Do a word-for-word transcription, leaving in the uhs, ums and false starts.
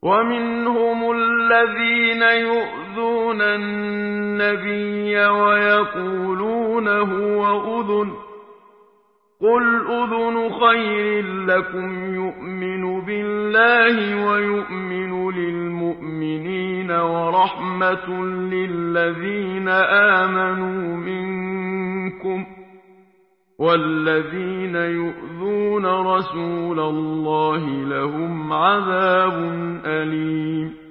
ومنهم الذين يؤذون النبي ويقولون هو أذن قل أذن خير لكم يؤمن بالله ويؤمن للمؤمنين ورحمة للذين آمنوا منكم والذين يؤذون رسول الله لهم عذاب أليم